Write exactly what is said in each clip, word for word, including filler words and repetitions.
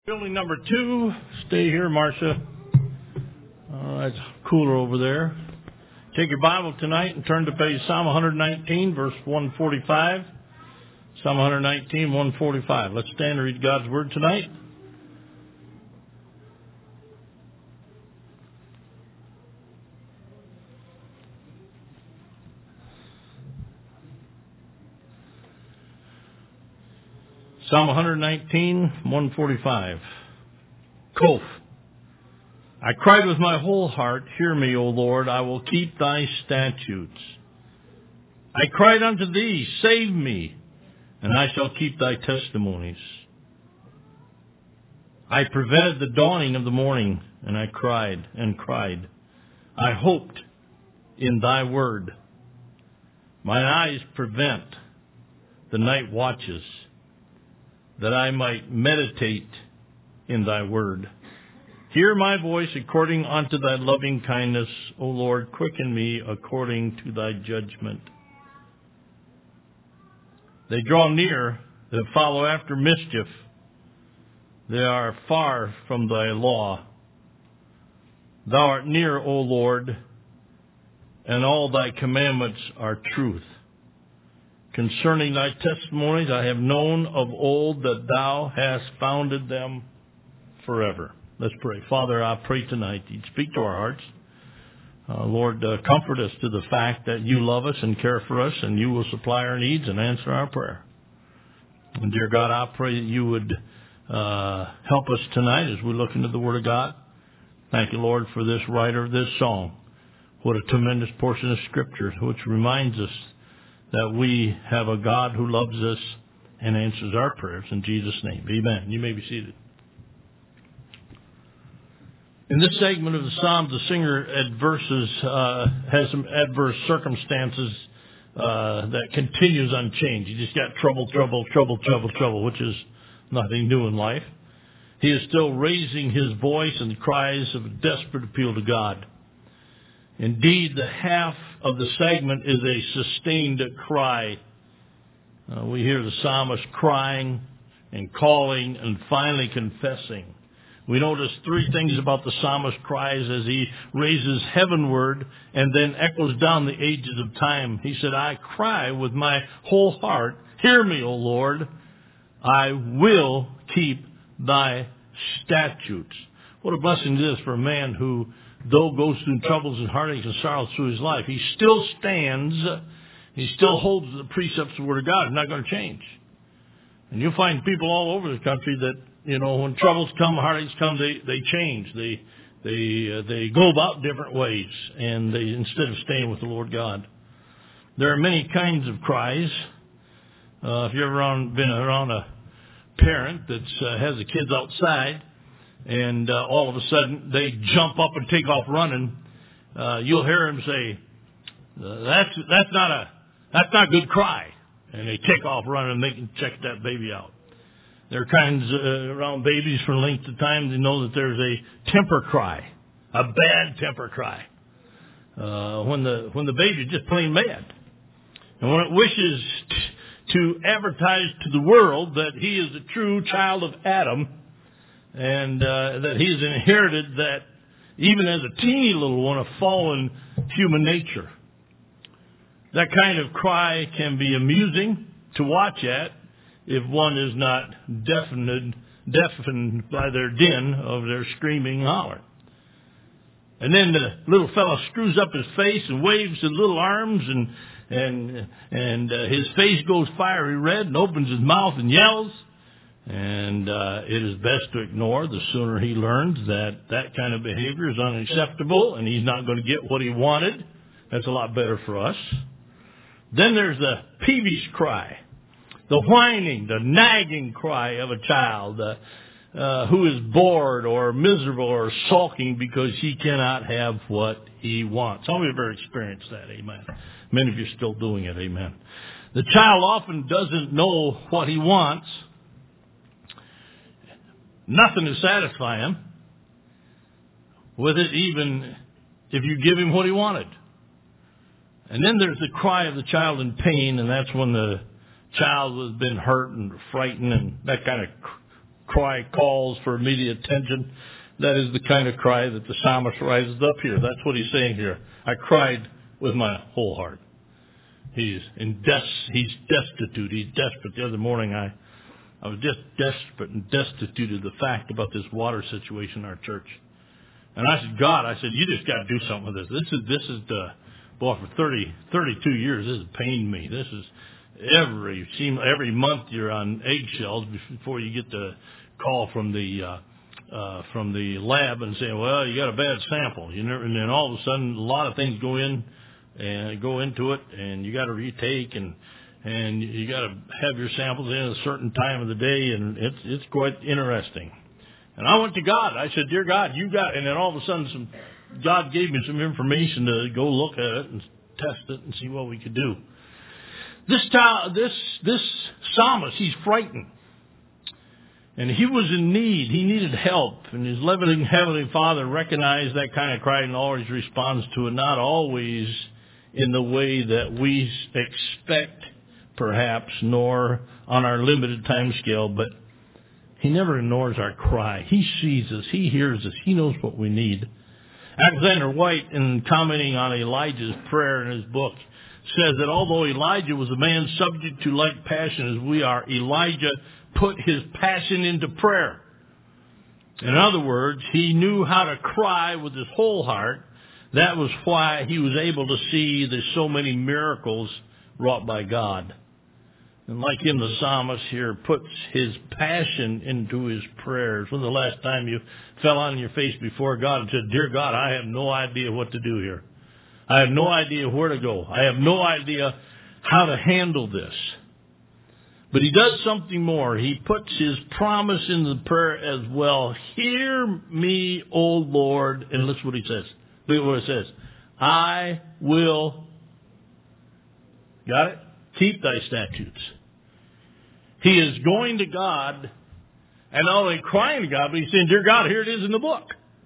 Building number two. Stay here, Marcia. Uh, it's cooler over there. Take your Bible tonight and turn to page Psalm one nineteen, verse one forty-five. Psalm one nineteen, one forty-five. Let's stand and read God's Word tonight. Psalm one nineteen, one forty-five. Kof. I cried with my whole heart, hear me, O Lord, I will keep thy statutes. I cried unto thee, save me, and I shall keep thy testimonies. I prevented the dawning of the morning, and I cried and cried. I hoped in thy word. Mine eyes prevent the night watches, that I might meditate in thy word. Hear my voice according unto thy loving kindness, O Lord, quicken me according to thy judgment. They draw near that follow after mischief. They are far from thy law. Thou art near, O Lord, and all thy commandments are truth. Concerning thy testimonies, I have known of old that thou hast founded them forever. Let's pray. Father, I pray tonight you'd speak to our hearts. Uh, Lord, uh, comfort us to the fact that you love us and care for us, and you will supply our needs and answer our prayer. And dear God, I pray that you would uh, help us tonight as we look into the Word of God. Thank you, Lord, for this writer of this song. What a tremendous portion of Scripture, which reminds us that we have a God who loves us and answers our prayers. In Jesus' name, amen. You may be seated. In this segment of the Psalms, the singer adverses, uh, has some adverse circumstances uh, that continues unchanged. He just got trouble, trouble, trouble, trouble, trouble, which is nothing new in life. He is still raising his voice and cries of a desperate appeal to God. Indeed, the half of the segment is a sustained cry. Uh, we hear the psalmist crying and calling and finally confessing. We notice three things about the psalmist cries as he raises heavenward and then echoes down the ages of time. He said, I cry with my whole heart, hear me, O Lord, I will keep thy statutes. What a blessing it is for a man who, though goes through troubles and heartaches and sorrows through his life, he still stands, he still holds the precepts of the Word of God. It's not going to change. And you'll find people all over the country that, you know, when troubles come, heartaches come, they, they change. They they uh, they go about different ways, and they instead of staying with the Lord God. There are many kinds of cries. Uh, if you've ever around, been around a parent that uh, has the kids outside, and uh, all of a sudden they jump up and take off running, uh, you'll hear them say, "That's that's not a that's not a good cry," and they take off running and they can check that baby out. There are kinds uh, around babies for length of time. They know that there's a temper cry, a bad temper cry, uh, when the when the baby's just plain mad, and when it wishes t- to advertise to the world that he is a true child of Adam, and uh, that he has inherited that even as a teeny little one, a fallen human nature. That kind of cry can be amusing to watch at, if one is not deafened, deafened by their din of their screaming holler. And then the little fellow screws up his face and waves his little arms, and and and uh, his face goes fiery red and opens his mouth and yells. And uh, it is best to ignore the sooner he learns that that kind of behavior is unacceptable and he's not going to get what he wanted. That's a lot better for us. Then there's the peevish cry. The whining, the nagging cry of a child uh, uh, who is bored or miserable or sulking because he cannot have what he wants. Some of you have ever experienced that, amen. Many of you are still doing it, amen. The child often doesn't know what he wants. Nothing to satisfy him with it, even if you give him what he wanted. And then there's the cry of the child in pain, and that's when the child has been hurt and frightened, and that kind of cry calls for immediate attention. That is the kind of cry that the psalmist rises up here. That's what he's saying here. I cried with my whole heart. He's in des- he's destitute. He's desperate. The other morning I, I was just desperate and destitute of the fact about this water situation in our church. And I said, God, I said, you just got to do something with this. This is, this is the, boy, for thirty, thirty-two years, this has pained me. This is every, seem every month you're on eggshells before you get the call from the, uh, uh, from the lab and say, well, you got a bad sample. You never, and then all of a sudden a lot of things go in and go into it, and you got to retake, and, and you got to have your samples in at a certain time of the day, and it's, it's quite interesting. And I went to God. I said, dear God, you got, and then all of a sudden some, God gave me some information to go look at it and test it and see what we could do. This time, this, this psalmist, he's frightened. And he was in need. He needed help. And his loving Heavenly Father recognized that kind of cry and always responds to it, not always in the way that we expect, perhaps, nor on our limited time scale, but he never ignores our cry. He sees us. He hears us. He knows what we need. Alexander White, in commenting on Elijah's prayer in his book, says that although Elijah was a man subject to like passion as we are, Elijah put his passion into prayer. In other words, he knew how to cry with his whole heart. That was why he was able to see the so many miracles wrought by God. And like him, the psalmist here puts his passion into his prayers. When the last time you fell on your face before God and said, dear God, I have no idea what to do here. I have no idea where to go. I have no idea how to handle this. But he does something more. He puts his promise in the prayer as well. Hear me, O Lord. And listen what he says. Look at what it says. I will, got it? Keep thy statutes. He is going to God and not only crying to God, but he's saying, dear God, here it is in the book.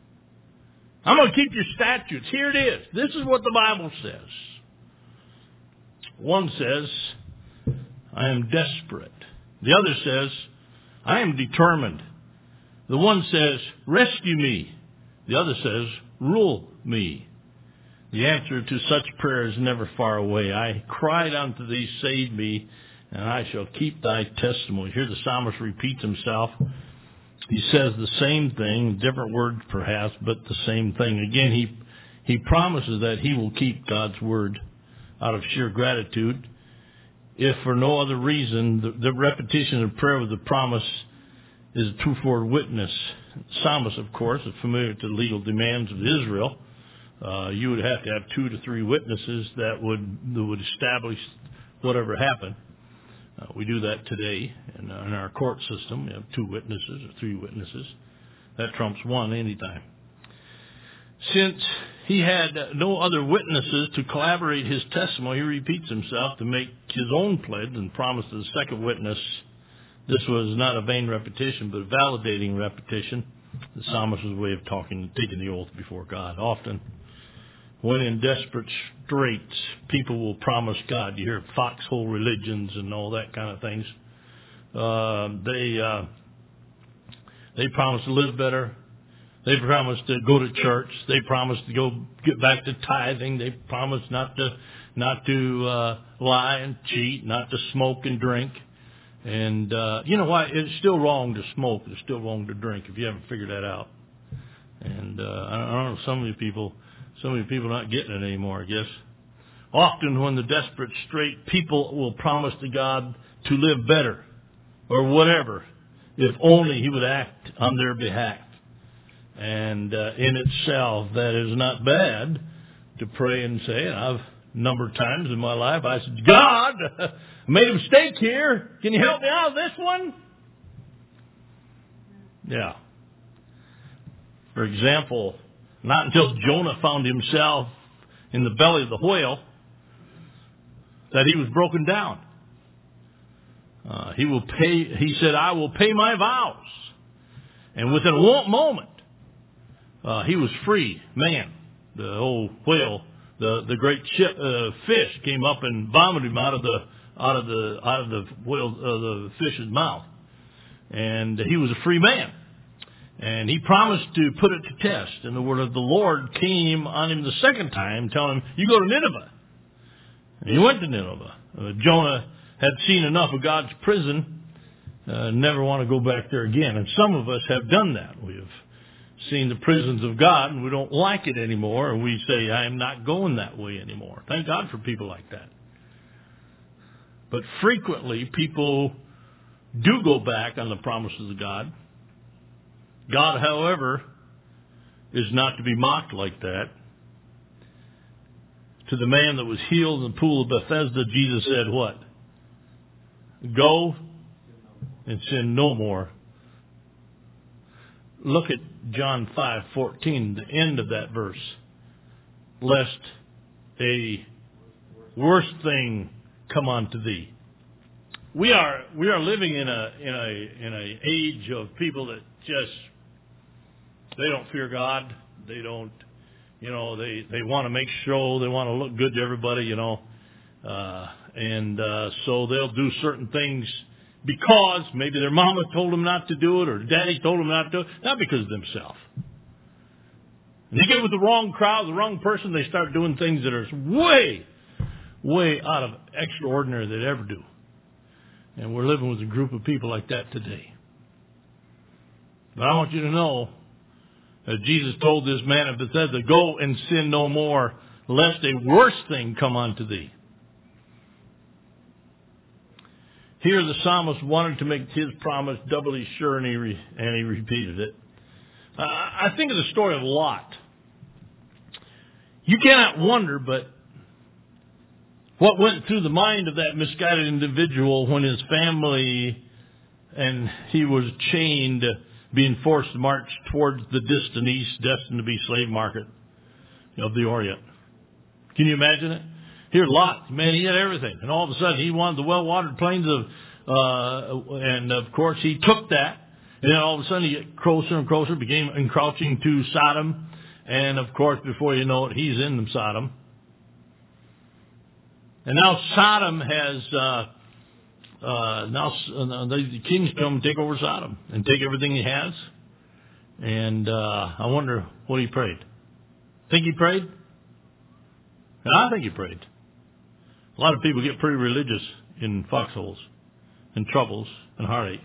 I'm going to keep your statutes. Here it is. This is what the Bible says. One says, I am desperate. The other says, I am determined. The one says, rescue me. The other says, rule me. The answer to such prayer is never far away. I cried unto thee, save me, and I shall keep thy testimony. Here the psalmist repeats himself. He says the same thing, different words perhaps, but the same thing. Again, he he promises that he will keep God's word out of sheer gratitude. If for no other reason, the, the repetition of prayer with the promise is a twofold witness. The psalmist, of course, is familiar with the legal demands of Israel. Uh, you would have to have two to three witnesses that would that would establish whatever happened. Uh, we do that today in, uh, in our court system. We have two witnesses or three witnesses. That trumps one anytime. Since he had no other witnesses to collaborate his testimony, he repeats himself to make his own pledge and promise to the second witness. This was not a vain repetition, but a validating repetition. The psalmist's way of talking, taking the oath before God. Often, when in desperate straits, people will promise God. You hear foxhole religions and all that kind of things. Uh, they uh, they promise to live better. They promise to go to church. They promise to go get back to tithing. They promise not to not to uh, lie and cheat, not to smoke and drink. And uh, you know why? It's still wrong to smoke. It's still wrong to drink if you haven't figured that out. And uh, I don't know, some of you people, some of you people are not getting it anymore, I guess. Often when the desperate strait, people will promise to God to live better or whatever, if only he would act on their behalf. And uh, in itself, that is not bad to pray and say, and I've a number of times in my life, I said, God, I made a mistake here. Can you help me out of this one? Yeah. For example, not until Jonah found himself in the belly of the whale that he was broken down. Uh, he will pay. He said, I will pay my vows. And within a moment, uh, he was free. Man, the old whale, the the great ship, uh, fish came up and vomited him out of the out of the out of the whale, uh, the fish's mouth. And he was a free man. And he promised to put it to test. And the word of the Lord came on him the second time, telling him, you go to Nineveh. And he went to Nineveh. Uh, Jonah had seen enough of God's prison, uh, never want to go back there again. And some of us have done that. We have seen the prisons of God, and we don't like it anymore. And we say, I am not going that way anymore. Thank God for people like that. But frequently, people do go back on the promises of God. God, however, is not to be mocked like that. To the man that was healed in the pool of Bethesda, Jesus said what? Go and sin no more. Look at John five fourteen, the end of that verse. Lest a worse thing come unto thee. We are we are living in a in a in a age of people that just they don't fear God. They don't, you know, they they want to make show. They want to look good to everybody, you know, uh, and uh, so they'll do certain things because maybe their mama told them not to do it or daddy told them not to do it, not because of themselves. And they get with the wrong crowd, the wrong person. They start doing things that are way, way out of extraordinary they'd ever do. And we're living with a group of people like that today. But I want you to know that Jesus told this man of Bethesda, go and sin no more, lest a worse thing come unto thee. Here the psalmist wanted to make his promise doubly sure, and he, re, and he repeated it. Uh, I think of the story of Lot. You cannot wonder, but what went through the mind of that misguided individual when his family and he was chained, being forced to march towards the distant east, destined to be slave market of the Orient. Can you imagine it? Here, Lot, man, he had everything. And all of a sudden, he wanted the well-watered plains of, uh, and of course, he took that. And then all of a sudden, he got closer and closer, became encroaching to Sodom. And of course, before you know it, he's in Sodom. And now Sodom has, uh, uh, now uh, the kings come and take over Sodom and take everything he has. And uh, I wonder what he prayed. Think he prayed? And I think he prayed. A lot of people get pretty religious in foxholes and troubles and heartaches.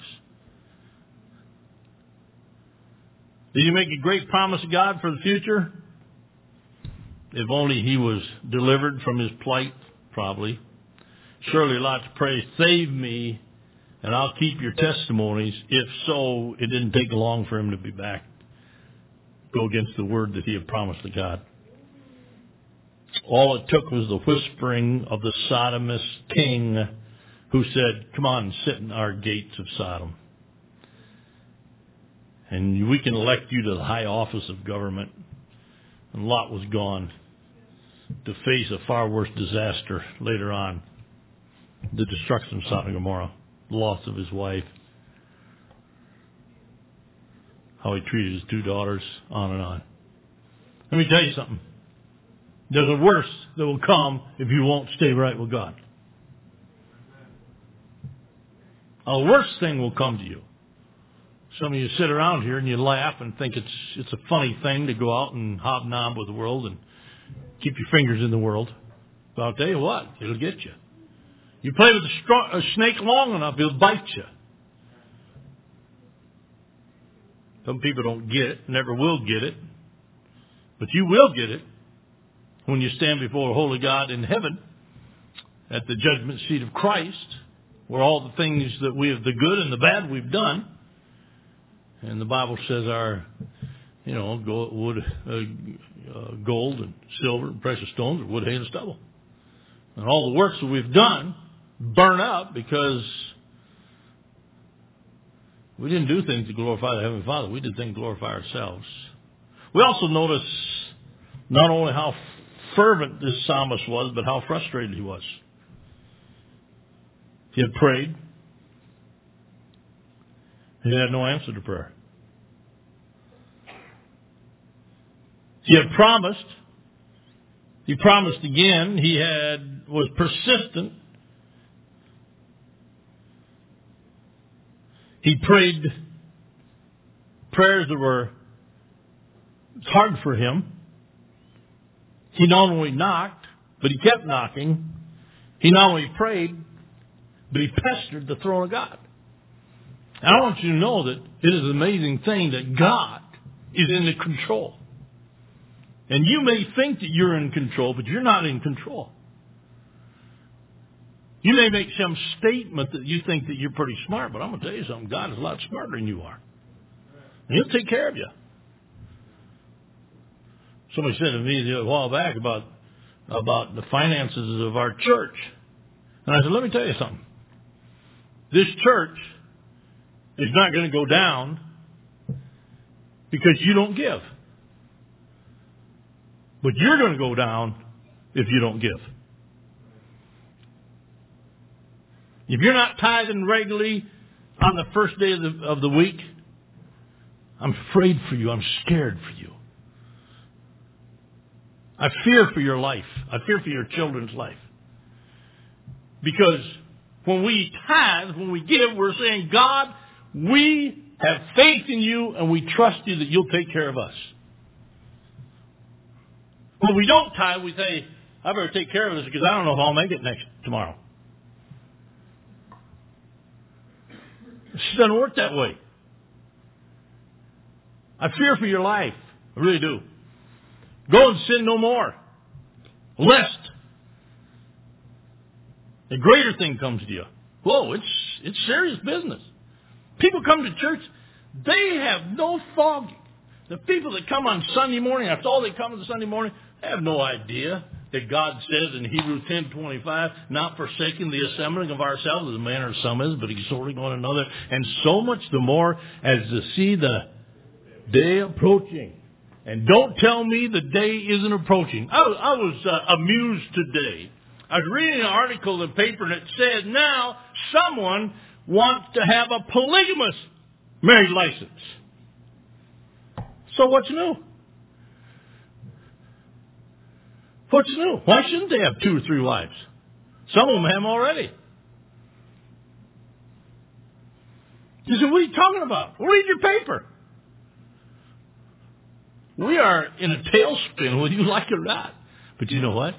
Did he make a great promise to God for the future? If only he was delivered from his plight, probably. Surely Lot's prayer, save me, and I'll keep your testimonies. If so, it didn't take long for him to be back, go against the word that he had promised to God. All it took was the whispering of the sodomist king who said, come on, sit in our gates of Sodom. And we can elect you to the high office of government. And Lot was gone to face a far worse disaster later on. The destruction of Sodom and Gomorrah. The loss of his wife. How he treated his two daughters. On and on. Let me tell you something. There's a worse that will come if you won't stay right with God. A worse thing will come to you. Some of you sit around here and you laugh and think it's it's a funny thing to go out and hobnob with the world and keep your fingers in the world. But I'll tell you what, it'll get you. You play with a, stro- a snake long enough, it'll bite you. Some people don't get it, never will get it. But you will get it when you stand before a holy God in heaven at the judgment seat of Christ, where all the things that we have, the good and the bad we've done. And the Bible says our, you know, gold, wood, uh, uh, gold and silver and precious stones are wood, hay, and stubble. And all the works that we've done burn up because we didn't do things to glorify the Heavenly Father. We did things to glorify ourselves. We also notice not only how fervent this psalmist was, but how frustrated he was. He had prayed. He had no answer to prayer. He had promised. He promised again. He had was persistent. He prayed prayers that were hard for him. He not only knocked, but he kept knocking. He not only prayed, but he pestered the throne of God. And I want you to know that it is an amazing thing that God is in the control. And you may think that you're in control, but you're not in control. You may make some statement that you think that you're pretty smart, but I'm going to tell you something. God is a lot smarter than you are. And He'll take care of you. Somebody said to me a while back about, about the finances of our church. And I said, let me tell you something. This church is not going to go down because you don't give. But you're going to go down if you don't give. If you're not tithing regularly on the first day of the, of the week, I'm afraid for you. I'm scared for you. I fear for your life. I fear for your children's life. Because when we tithe, when we give, we're saying, God, we have faith in you and we trust you that you'll take care of us. When we don't tithe, we say, I better take care of this because I don't know if I'll make it next tomorrow. It doesn't work that way. I fear for your life. I really do. Go and sin no more, lest a greater thing comes to you. Whoa, it's it's serious business. People come to church, they have no fog. The people that come on Sunday morning, that's all they come on Sunday morning, they have no idea that God says in Hebrews ten twenty-five, not forsaking the assembling of ourselves as a manner of some is, but exhorting one another, and so much the more as to see the day approaching. And don't tell me the day isn't approaching. I was, I was uh, amused today. I was reading an article in the paper that said now someone wants to have a polygamous marriage license. So what's new? What's new? Why shouldn't they have two or three wives? Some of them have them already. You say, what are you talking about? Well, read your paper. We are in a tailspin, whether you like it or not. But you know what?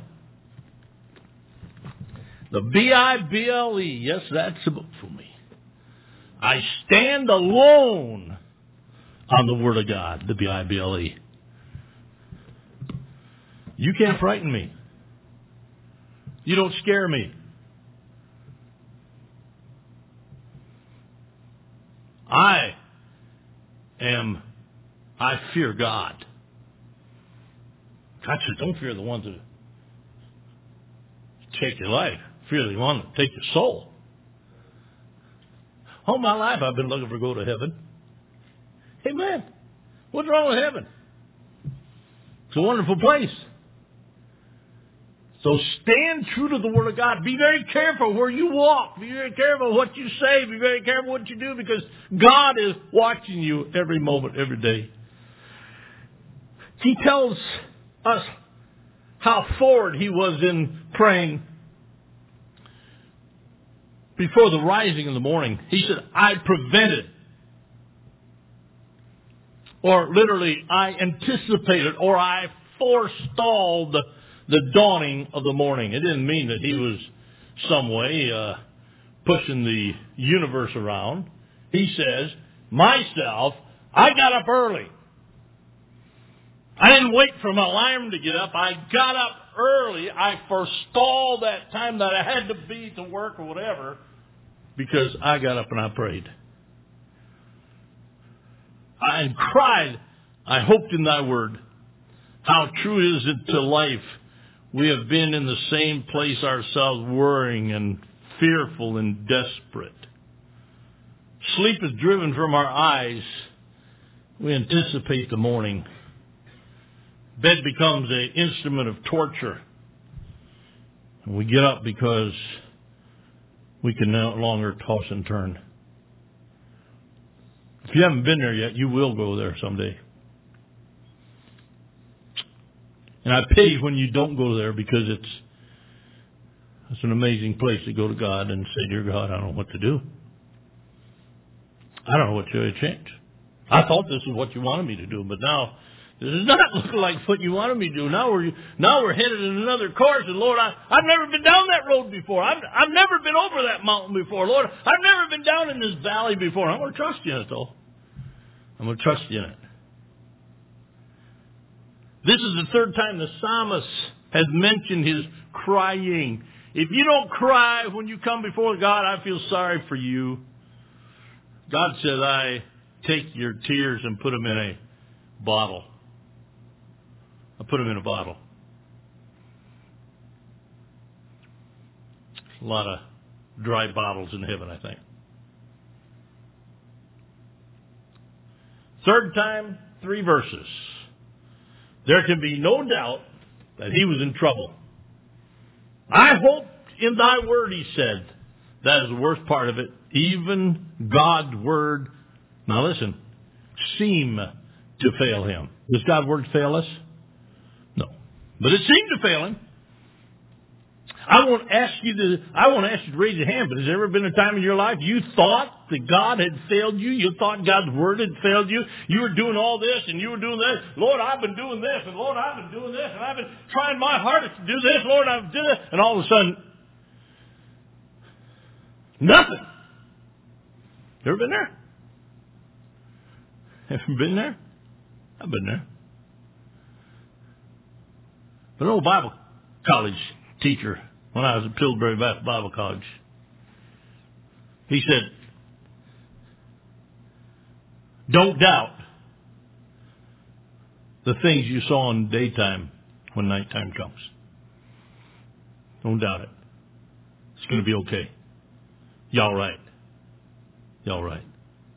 The B I B L E, yes, that's a book for me. I stand alone on the Word of God, the B I B L E. You can't frighten me. You don't scare me. I am, I fear God. God said, don't fear the ones that take your life. Fear the one that take your soul. All my life I've been looking for go to heaven. Amen. What's wrong with heaven? It's a wonderful place. So stand true to the Word of God. Be very careful where you walk. Be very careful what you say. Be very careful what you do because God is watching you every moment, every day. He tells us how forward he was in praying before the rising in the morning. He said, I prevented, or literally, I anticipated, or I forestalled the, the dawning of the morning. It didn't mean that he was some way uh, pushing the universe around. He says, myself, I got up early. I didn't wait for my alarm to get up. I got up early. I forestalled that time that I had to be to work or whatever because I got up and I prayed. I cried. I hoped in thy word. How true is it to life? We have been in the same place ourselves, worrying and fearful and desperate. Sleep is driven from our eyes. We anticipate the morning. Bed becomes an instrument of torture. And we get up because we can no longer toss and turn. If you haven't been there yet, you will go there someday. And I pity when you don't go there because it's it's an amazing place to go to God and say, dear God, I don't know what to do. I don't know what you changed. I thought this is what you wanted me to do, but now this is not looking like what you wanted me to do. Now we're now we're headed in another course, and Lord, I, I've never been down that road before. I've I've never been over that mountain before, Lord. I've never been down in this valley before. I'm going to trust you in it, though. I'm going to trust you in it. This is the third time the psalmist has mentioned his crying. If you don't cry when you come before God, I feel sorry for you. God says, I take your tears and put them in a bottle. I put them in a bottle. A lot of dry bottles in heaven, I think. Third time, three verses. There can be no doubt that he was in trouble. I hope in thy word, he said. That is the worst part of it. Even God's word, now listen, seem to fail him. Does God's word fail us? No. But it seemed to fail him. I won't ask you to, I won't ask you to raise your hand, but has there ever been a time in your life you thought that God had failed you? You thought God's word had failed you? You were doing all this and you were doing this. Lord, I've been doing this, and Lord, I've been doing this, and I've been trying my hardest to do this. Lord, I've done this. And all of a sudden, nothing. You ever been there? Have you been there? I've been there. An old Bible college teacher, when I was at Pillsbury Baptist Bible College, he said, don't doubt the things you saw in daytime when nighttime comes. Don't doubt it. It's going to be okay. You all right? You all right?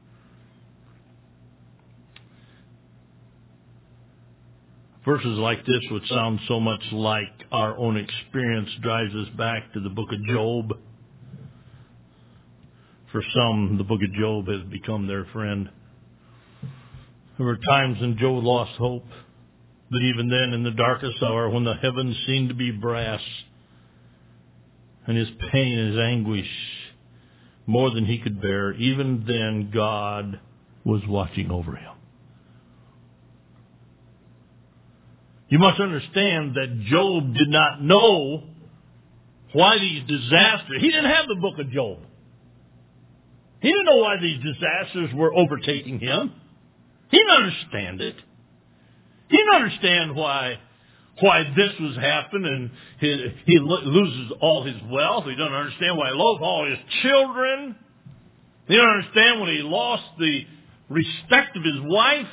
Verses like this, which sound so much like our own experience, drives us back to the book of Job. For some, the book of Job has become their friend. There were times when Job lost hope, but even then, in the darkest hour, when the heavens seemed to be brass, and his pain and his anguish more than he could bear, even then God was watching over him. You must understand that Job did not know why these disasters, he didn't have the book of Job. He didn't know why these disasters were overtaking him. He didn't understand it. He didn't understand why why this was happening and he, he loses all his wealth. He doesn't understand why he lost all his children. He doesn't understand when he lost the respect of his wife.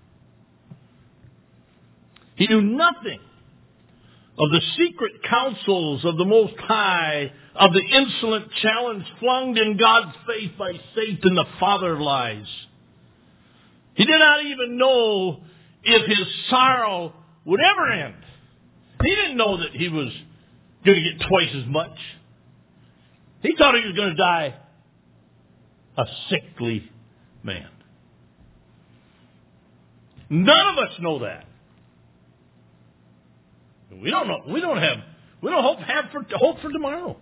He knew nothing of the secret counsels of the Most High, of the insolent challenge flung in God's face by Satan, the father of lies. He did not even know if his sorrow would ever end. He didn't know that he was going to get twice as much. He thought he was going to die a sickly man. None of us know that. We don't know. We don't have. We don't hope have for hope for tomorrow.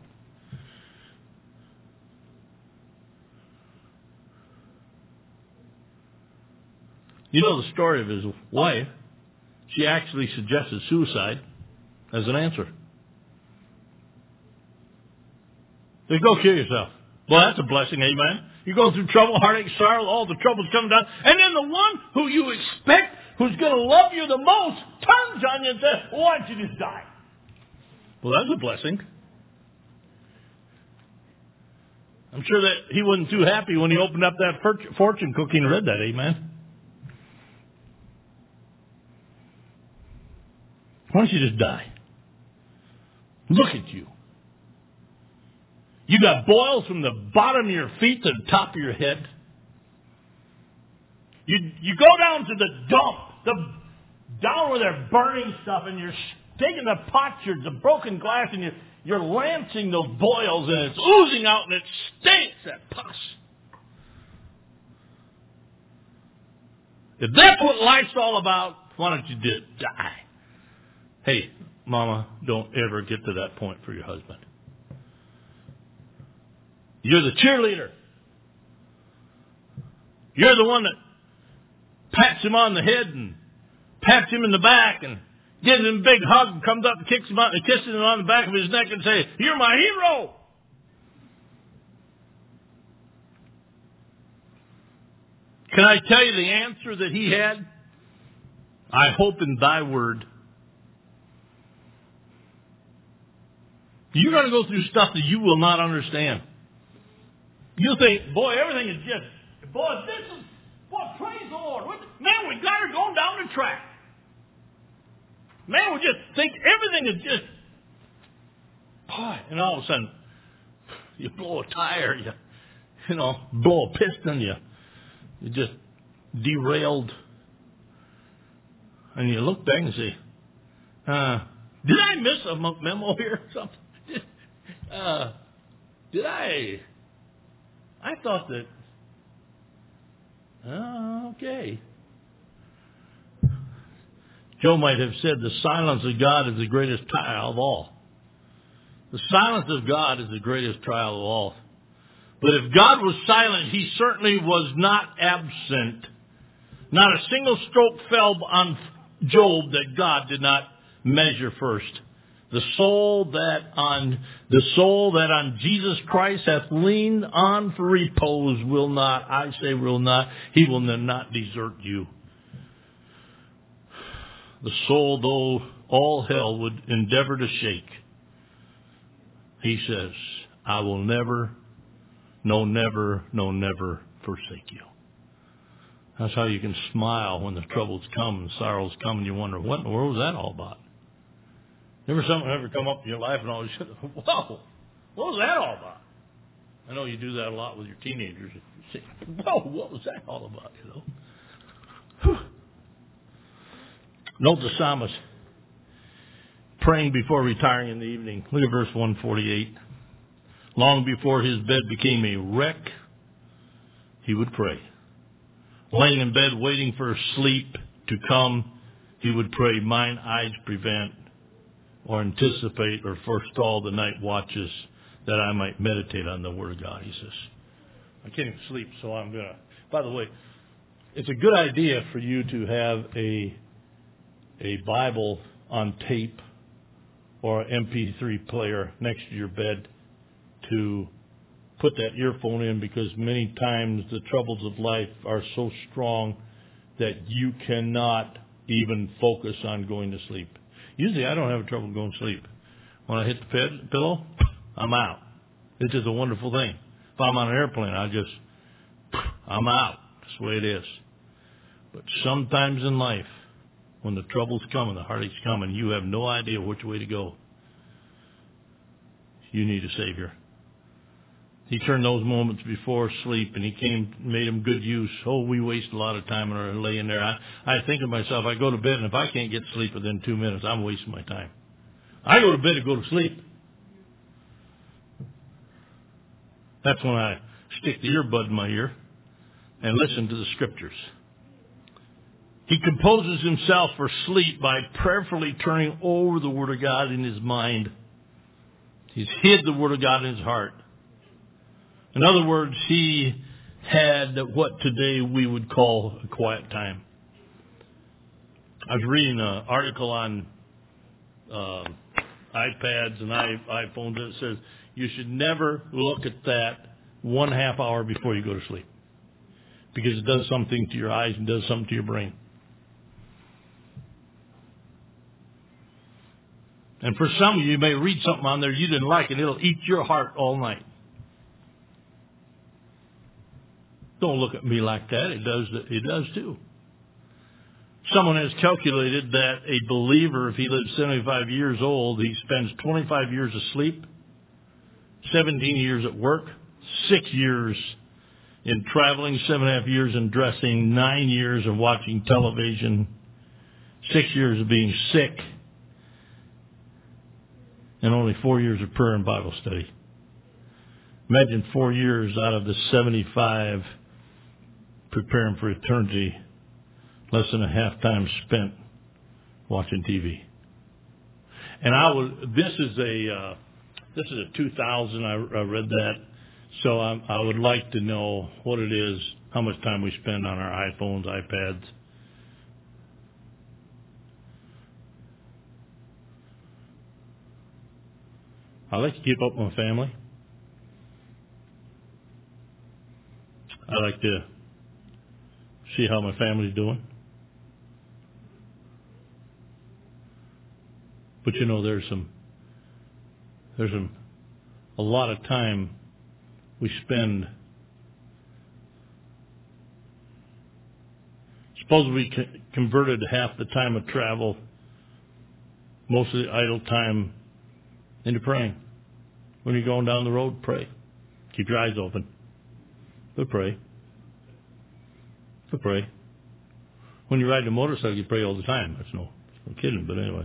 You know the story of his wife. She actually suggested suicide as an answer. They go kill yourself. Well, that's a blessing, amen. You go through trouble, heartache, sorrow, all the troubles come down, and then the one who you expect, who's going to love you the most, turns on you and says, why don't you just die? Well, that's a blessing. I'm sure that he wasn't too happy when he opened up that fortune cookie and read that, amen. Why don't you just die? Look at you. You got boils from the bottom of your feet to the top of your head. You you go down to the dump, the down where they're burning stuff, and you're taking the potsherds, the broken glass, and you're, you're lancing those boils, and it's oozing out, and it stinks, that pus. If that's what life's all about, why don't you just die? Hey, Mama, don't ever get to that point for your husband. You're the cheerleader. You're the one that pats him on the head and pats him in the back and gives him a big hug and comes up and kicks him out and kisses him on the back of his neck and says, "You're my hero." Can I tell you the answer that he had? I hope in thy word. You're going to go through stuff that you will not understand. You'll think, boy, everything is just, boy, this is, boy, praise the Lord. What, man, we got her going down the track. Man, we just think everything is just, boy, and all of a sudden, you blow a tire, you, you know, blow a piston, you, you just derailed. And you look back and say, uh, did I miss a memo here or something? Uh, did I? I thought that, uh, okay. Joe might have said the silence of God is the greatest trial of all. The silence of God is the greatest trial of all. But if God was silent, he certainly was not absent. Not a single stroke fell on Job that God did not measure first. The soul that on the soul that on Jesus Christ hath leaned on for repose will not, I say will not, he will not desert you. The soul, though all hell would endeavor to shake, he says, I will never, no never, no never forsake you. That's how you can smile when the troubles come and sorrows come and you wonder, what in the world was that all about? Never something ever come up in your life and all you said, whoa, what was that all about? I know you do that a lot with your teenagers. You say, whoa, what was that all about, you know? Whew. Note the psalmist praying before retiring in the evening. Look at verse one forty-eight. Long before his bed became a wreck, he would pray. Laying in bed waiting for sleep to come, he would pray, mine eyes prevent or anticipate or forestall the night watches that I might meditate on the Word of God. He says, I can't even sleep, so I'm going to. By the way, it's a good idea for you to have a a Bible on tape or an M P three player next to your bed to put that earphone in, because many times the troubles of life are so strong that you cannot even focus on going to sleep. Usually I don't have trouble going to sleep. When I hit the bed, pillow, I'm out. It's just a wonderful thing. If I'm on an airplane, I just, I'm out. That's the way it is. But sometimes in life, when the troubles come and the heartaches come and you have no idea which way to go, you need a Savior. He turned those moments before sleep, and he came, made them good use. Oh, we waste a lot of time when we're laying there. I, I think to myself, I go to bed, and if I can't get sleep within two minutes, I'm wasting my time. I go to bed to go to sleep. That's when I stick the earbud in my ear and listen to the Scriptures. He composes himself for sleep by prayerfully turning over the Word of God in his mind. He's hid the Word of God in his heart. In other words, he had what today we would call a quiet time. I was reading an article on uh, iPads and iPhones that says you should never look at that one half hour before you go to sleep, because it does something to your eyes and does something to your brain. And for some of you, you may read something on there you didn't like, and it'll eat your heart all night. Don't look at me like that. It does, it does too. Someone has calculated that a believer, if he lives seventy-five years old, he spends twenty-five years asleep, seventeen years at work, six years in traveling, seven and a half years in dressing, nine years of watching television, six years of being sick, and only four years of prayer and Bible study. Imagine four years out of the seventy-five preparing for eternity, less than a half time spent watching T V. And I was, this is a, uh, this is a two thousand, I, I read that, so I, I would like to know what it is how much time we spend on our iPhones, iPads. I like to keep up with my family. I like to see how my family's doing. But you know, there's some, there's some, a lot of time we spend. Suppose we converted half the time of travel, most of the idle time, into praying. When you're going down the road, pray. Keep your eyes open. But pray. But pray. When you ride a motorcycle, you pray all the time. That's no, no kidding, but anyway.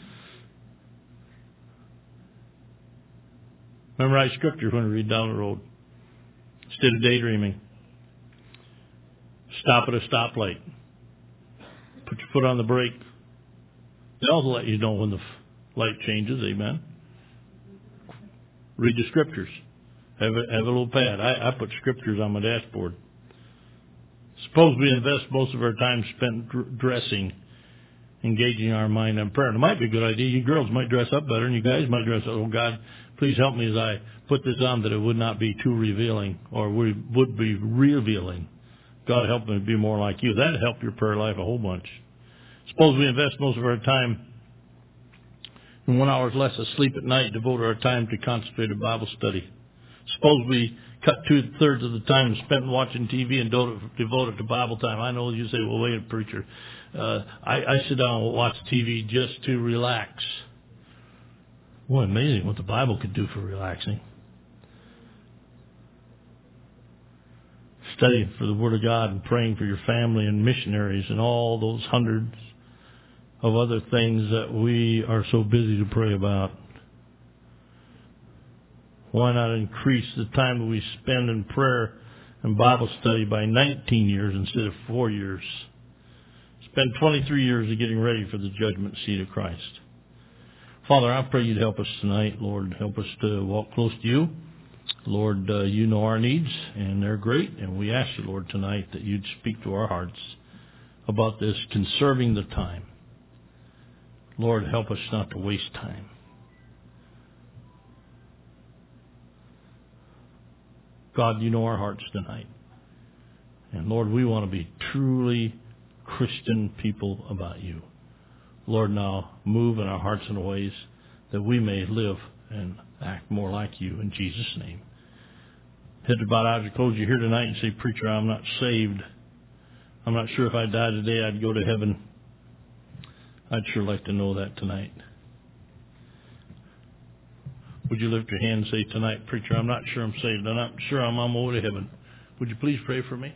Memorize scripture when you read down the road. Instead of daydreaming. Stop at a stoplight. Put your foot on the brake. They'll let you know when the light changes. Amen. Read the scriptures. Have a, have a little pad. I, I put scriptures on my dashboard. Suppose we invest most of our time spent dr- dressing, engaging our mind in prayer. It might be a good idea. You girls might dress up better, and you guys might dress up. Oh, God, please help me as I put this on that it would not be too revealing, or we would be revealing. God, help me be more like you. That would help your prayer life a whole bunch. Suppose we invest most of our time in one hour less of sleep at night, devote our time to concentrated Bible study. Suppose we cut two-thirds of the time spent watching T V and devote it to Bible time. I know you say, well, wait a preacher. Uh, I, I sit down and watch T V just to relax. Boy, amazing what the Bible could do for relaxing. Studying for the Word of God and praying for your family and missionaries and all those hundreds of other things that we are so busy to pray about. Why not increase the time that we spend in prayer and Bible study by nineteen years instead of four years? Spend twenty-three years of getting ready for the judgment seat of Christ. Father, I pray you'd help us tonight. Lord, help us to walk close to you. Lord, uh, you know our needs, and they're great. And we ask you, Lord, tonight that you'd speak to our hearts about this conserving the time. Lord, help us not to waste time. God, you know our hearts tonight. And Lord, we want to be truly Christian people about you. Lord, now move in our hearts in ways that we may live and act more like you in Jesus' name. Head about eyes are closed. You're here tonight and say, preacher, I'm not saved. I'm not sure if I died today I'd go to heaven. I'd sure like to know that tonight. Would you lift your hand and say tonight, preacher, I'm not sure I'm saved. I'm not sure I'm on my way to heaven. Would you please pray for me?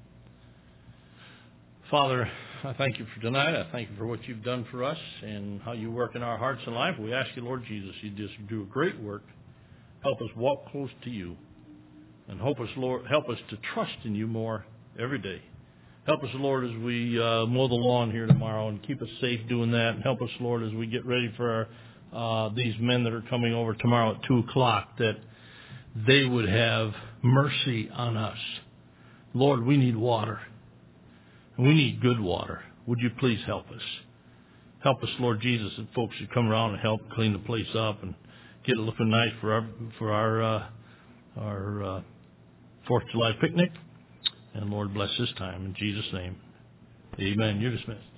Father, I thank you for tonight. I thank you for what you've done for us and how you work in our hearts and life. We ask you, Lord Jesus, you just do a great work. Help us walk close to you. And help us, Lord, help us to trust in you more every day. Help us, Lord, as we uh, mow the lawn here tomorrow, and keep us safe doing that. And help us, Lord, as we get ready for our, uh, these men that are coming over tomorrow at two o'clock, that they would have mercy on us. Lord, we need water. And we need good water. Would you please help us? Help us, Lord Jesus, that folks should come around and help clean the place up and get it looking nice for our for our uh, our uh, Fourth of July picnic. And Lord, bless this time in Jesus' name. Amen. You're dismissed.